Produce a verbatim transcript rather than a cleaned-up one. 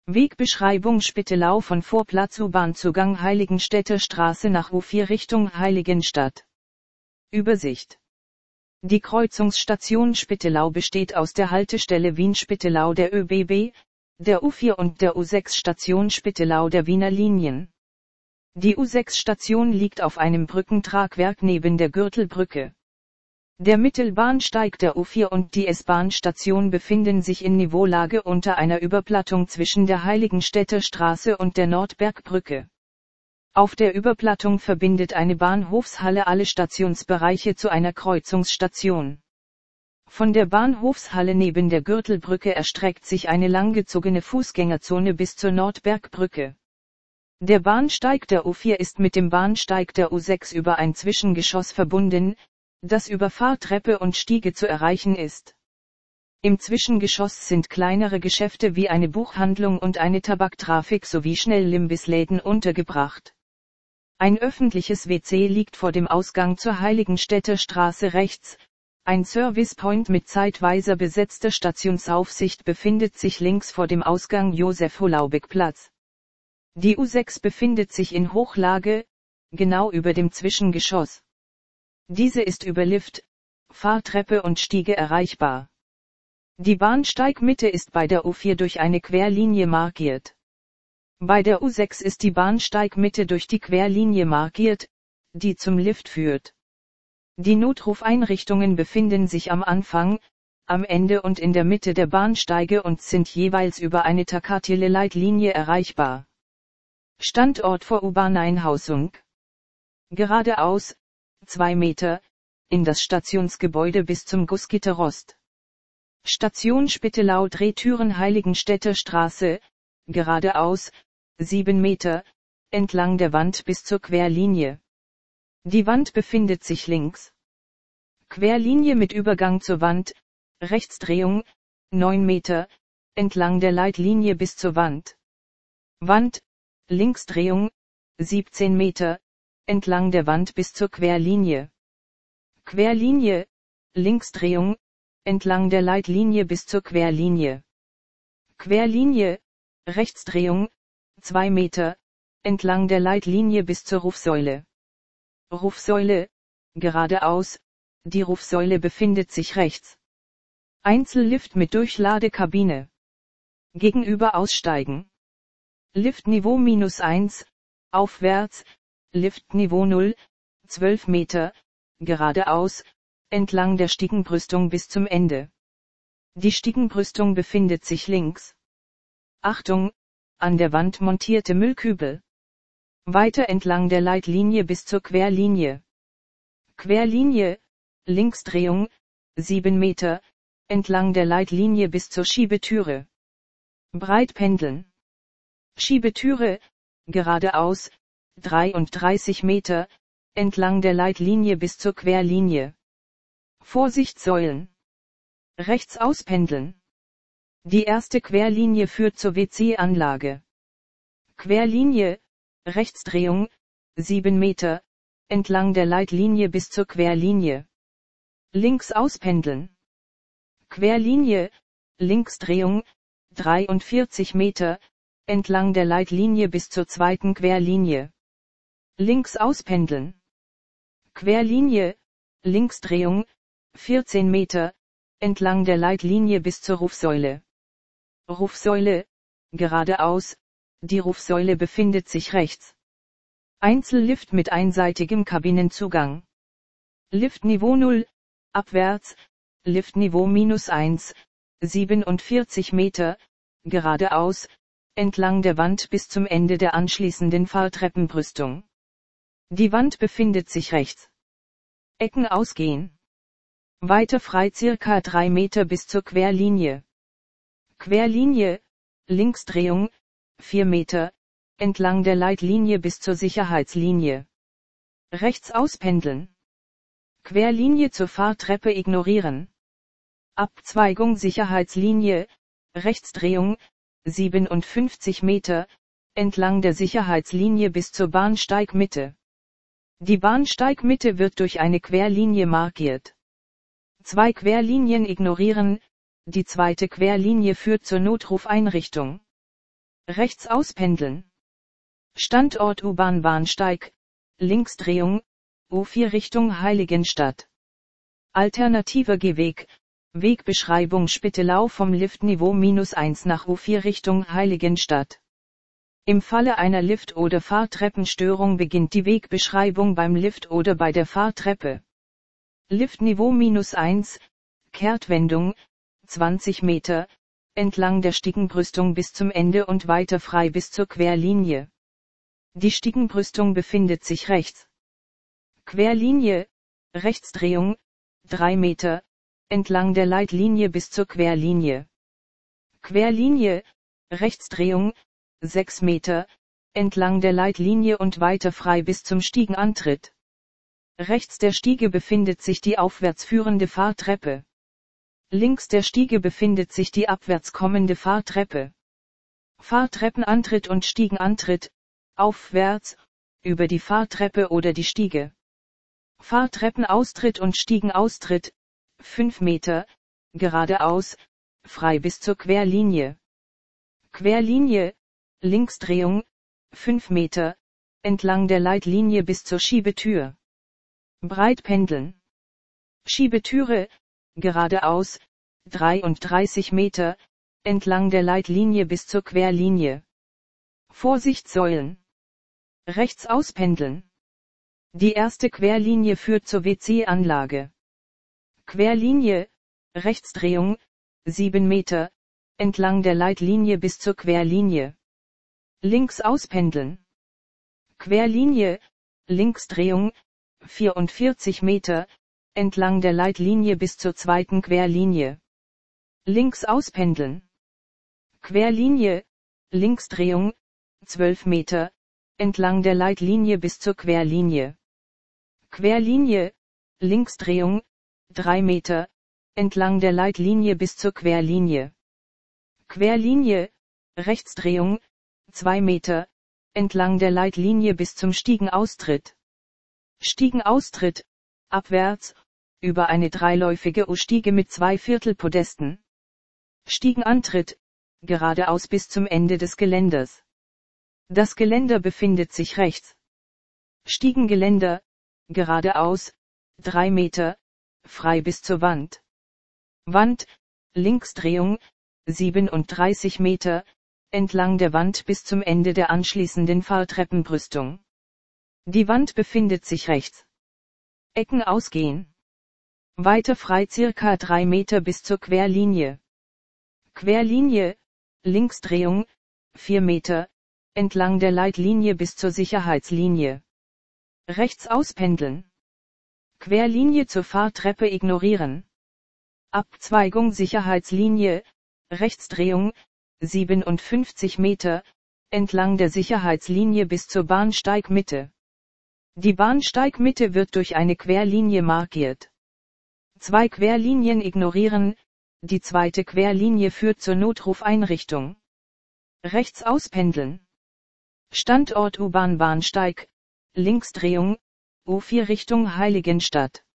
Wegbeschreibung Spittelau von Vorplatz U-Bahn-Zugang Heiligenstädter Straße nach U vier Richtung Heiligenstadt. Übersicht. Die Kreuzungsstation Spittelau besteht aus der Haltestelle Wien-Spittelau der ÖBB, der U vier und der U sechs Station Spittelau der Wiener Linien. Die U sechs Station liegt auf einem Brückentragwerk neben der Gürtelbrücke. Der Mittelbahnsteig der U vier und die S-Bahn-Station befinden sich in Niveaulage unter einer Überplattung zwischen der Heiligenstädter Straße und der Nordbergbrücke. Auf der Überplattung verbindet eine Bahnhofshalle alle Stationsbereiche zu einer Kreuzungsstation. Von der Bahnhofshalle neben der Gürtelbrücke erstreckt sich eine langgezogene Fußgängerzone bis zur Nordbergbrücke. Der Bahnsteig der U vier ist mit dem Bahnsteig der U sechs über ein Zwischengeschoss verbunden, das über Fahrtreppe und Stiege zu erreichen ist. Im Zwischengeschoss sind kleinere Geschäfte wie eine Buchhandlung und eine Tabaktrafik sowie Schnellimbissläden untergebracht. Ein öffentliches W C liegt vor dem Ausgang zur Heiligenstädter Straße rechts, ein Servicepoint mit zeitweiser besetzter Stationsaufsicht befindet sich links vor dem Ausgang Josef-Holaubek-Platz. Die U sechs befindet sich in Hochlage, genau über dem Zwischengeschoss. Diese ist über Lift, Fahrtreppe und Stiege erreichbar. Die Bahnsteigmitte ist bei der U vier durch eine Querlinie markiert. Bei der U sechs ist die Bahnsteigmitte durch die Querlinie markiert, die zum Lift führt. Die Notrufeinrichtungen befinden sich am Anfang, am Ende und in der Mitte der Bahnsteige und sind jeweils über eine Takatile-Leitlinie erreichbar. Standort vor U-Bahn-Einhausung. Geradeaus, zwei Meter, in das Stationsgebäude bis zum Gussgitterrost. Station Spittelau Drehtüren Heiligenstädter Straße, geradeaus, sieben Meter, entlang der Wand bis zur Querlinie. Die Wand befindet sich links. Querlinie mit Übergang zur Wand, Rechtsdrehung, neun Meter, entlang der Leitlinie bis zur Wand. Wand, Linksdrehung, siebzehn Meter, entlang der Wand bis zur Querlinie. Querlinie, Linksdrehung, entlang der Leitlinie bis zur Querlinie. Querlinie, Rechtsdrehung, zwei Meter, entlang der Leitlinie bis zur Rufsäule. Rufsäule, geradeaus, die Rufsäule befindet sich rechts. Einzellift mit Durchladekabine. Gegenüber aussteigen. Liftniveau minus eins, aufwärts, Liftniveau null, zwölf Meter, geradeaus, entlang der Stiegenbrüstung bis zum Ende. Die Stiegenbrüstung befindet sich links. Achtung, an der Wand montierte Müllkübel. Weiter entlang der Leitlinie bis zur Querlinie. Querlinie, Linksdrehung, sieben Meter, entlang der Leitlinie bis zur Schiebetüre. Breit pendeln. Schiebetüre, geradeaus, dreiunddreißig Meter, entlang der Leitlinie bis zur Querlinie. Vorsichtssäulen. Rechts auspendeln. Die erste Querlinie führt zur W C-Anlage. Querlinie, Rechtsdrehung, sieben Meter, entlang der Leitlinie bis zur Querlinie. Links auspendeln. Querlinie, Linksdrehung, dreiundvierzig Meter, entlang der Leitlinie bis zur zweiten Querlinie. Links auspendeln. Querlinie, Linksdrehung, vierzehn Meter, entlang der Leitlinie bis zur Rufsäule. Rufsäule, geradeaus, die Rufsäule befindet sich rechts. Einzellift mit einseitigem Kabinenzugang. Liftniveau null, abwärts, Liftniveau minus eins, siebenundvierzig Meter, geradeaus, entlang der Wand bis zum Ende der anschließenden Fahrtreppenbrüstung. Die Wand befindet sich rechts. Ecken ausgehen. Weiter frei circa drei Meter bis zur Querlinie. Querlinie, Linksdrehung, vier Meter, entlang der Leitlinie bis zur Sicherheitslinie. Rechts auspendeln. Querlinie zur Fahrtreppe ignorieren. Abzweigung Sicherheitslinie, Rechtsdrehung, siebenundfünfzig Meter, entlang der Sicherheitslinie bis zur Bahnsteigmitte. Die Bahnsteigmitte wird durch eine Querlinie markiert. Zwei Querlinien ignorieren, die zweite Querlinie führt zur Notrufeinrichtung. Rechts auspendeln. Standort U-Bahn-Bahnsteig, Linksdrehung, U vier Richtung Heiligenstadt. Alternativer Gehweg, Wegbeschreibung Spittelau vom Liftniveau minus eins nach U vier Richtung Heiligenstadt. Im Falle einer Lift- oder Fahrtreppenstörung beginnt die Wegbeschreibung beim Lift oder bei der Fahrtreppe. Liftniveau minus eins, Kehrtwendung, zwanzig Meter, entlang der Stiegenbrüstung bis zum Ende und weiter frei bis zur Querlinie. Die Stiegenbrüstung befindet sich rechts. Querlinie, Rechtsdrehung, drei Meter, entlang der Leitlinie bis zur Querlinie. Querlinie, Rechtsdrehung, sechs Meter, entlang der Leitlinie und weiter frei bis zum Stiegenantritt. Rechts der Stiege befindet sich die aufwärts führende Fahrtreppe. Links der Stiege befindet sich die abwärts kommende Fahrtreppe. Fahrtreppenantritt und Stiegenantritt, aufwärts, über die Fahrtreppe oder die Stiege. Fahrtreppenaustritt und Stiegenaustritt, fünf Meter, geradeaus, frei bis zur Querlinie. Querlinie, Linksdrehung, fünf Meter, entlang der Leitlinie bis zur Schiebetür. Breitpendeln. Schiebetüre, geradeaus, dreiunddreißig Meter, entlang der Leitlinie bis zur Querlinie. Vorsichtssäulen. Rechts auspendeln. Die erste Querlinie führt zur W C-Anlage. Querlinie, Rechtsdrehung, sieben Meter, entlang der Leitlinie bis zur Querlinie. Links auspendeln. Querlinie, Linksdrehung, vierundvierzig Meter, entlang der Leitlinie bis zur zweiten Querlinie. Links auspendeln. Querlinie, Linksdrehung, zwölf Meter, entlang der Leitlinie bis zur Querlinie. Querlinie, Linksdrehung, drei Meter, entlang der Leitlinie bis zur Querlinie. Querlinie, Rechtsdrehung, zwei Meter, entlang der Leitlinie bis zum Stiegenaustritt. Stiegenaustritt, abwärts, über eine dreiläufige U-Stiege mit zwei Viertelpodesten. Stiegenantritt, geradeaus bis zum Ende des Geländers. Das Geländer befindet sich rechts. Stiegengeländer, geradeaus, drei Meter, frei bis zur Wand. Wand, Linksdrehung, siebenunddreißig Meter, entlang der Wand bis zum Ende der anschließenden Fahrtreppenbrüstung. Die Wand befindet sich rechts. Ecken ausgehen. Weiter frei circa drei Meter bis zur Querlinie. Querlinie, Linksdrehung, vier Meter, entlang der Leitlinie bis zur Sicherheitslinie. Rechts auspendeln. Querlinie zur Fahrtreppe ignorieren. Abzweigung Sicherheitslinie, Rechtsdrehung, siebenundfünfzig Meter, entlang der Sicherheitslinie bis zur Bahnsteigmitte. Die Bahnsteigmitte wird durch eine Querlinie markiert. Zwei Querlinien ignorieren, die zweite Querlinie führt zur Notrufeinrichtung. Rechts auspendeln. Standort U-Bahn-Bahnsteig, Linksdrehung, U vier Richtung Heiligenstadt.